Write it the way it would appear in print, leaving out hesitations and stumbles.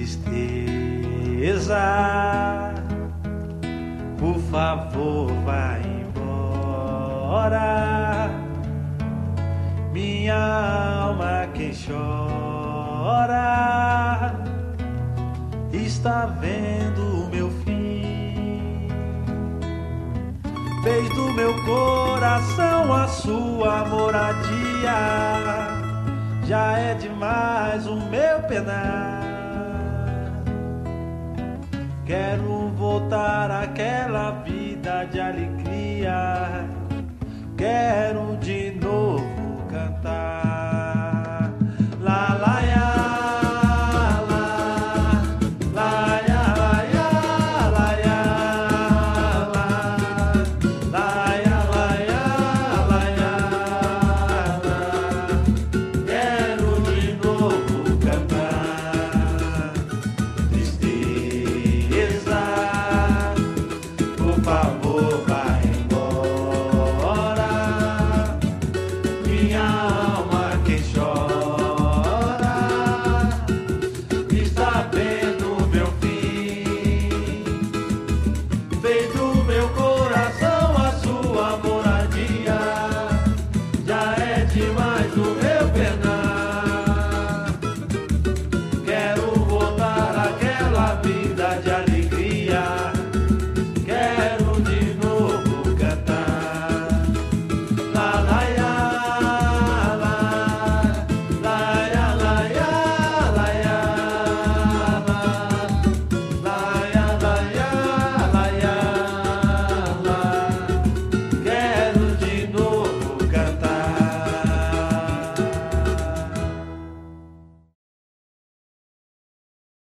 tristeza, por favor, vai embora. Minha alma quem chora está vendo o meu fim. Fez do meu coração a sua moradia. Já é demais o meu penar. Quero voltar àquela vida de alegria. Quero de novo